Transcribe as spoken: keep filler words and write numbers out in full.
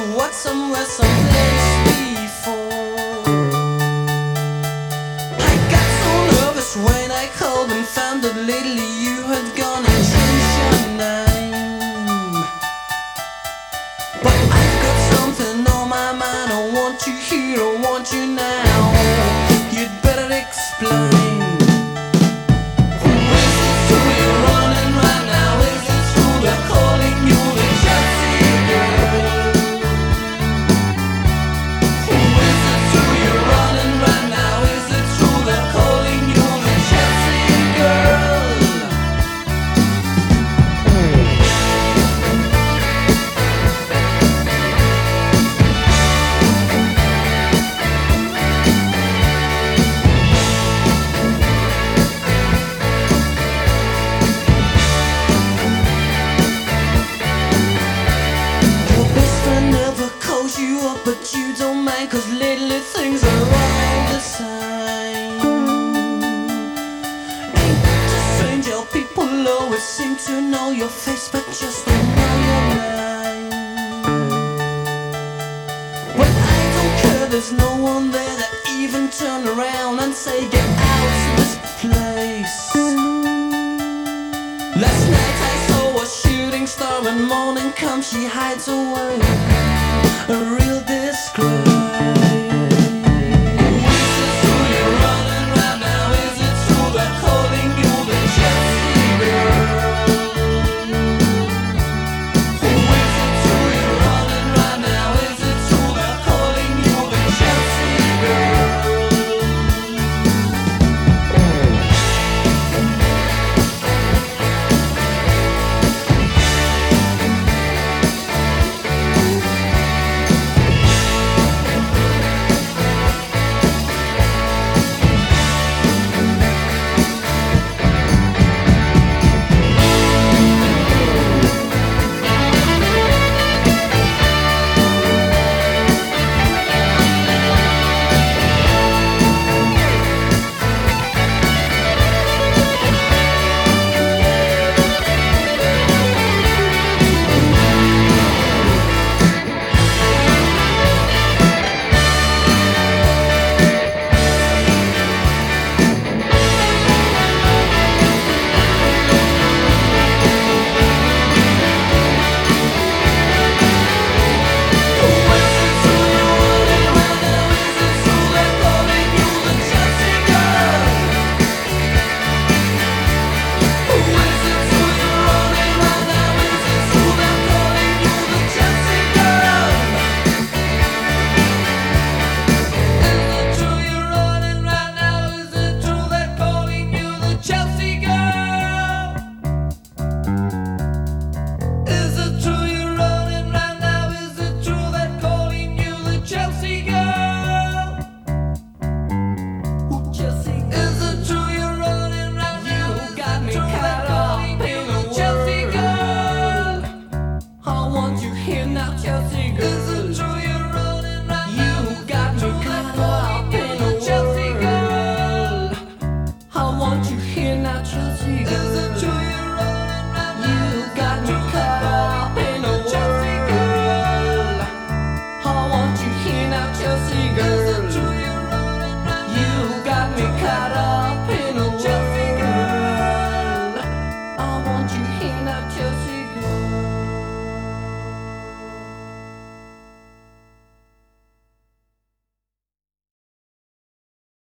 what somewhere, someplace before. I got so nervous when I called and found that lately you had gone and changed your name. But I've got something on my mind, I want you here, I want you now. You'd better explain. You up, but you don't mind, 'cause lately things are all the same. Ain't it strange how people always seem to know your face but just don't know your name? But I don't care, there's no one there that even turn around and say get out of this place. Last night I saw a shooting star, when morning comes she hides away.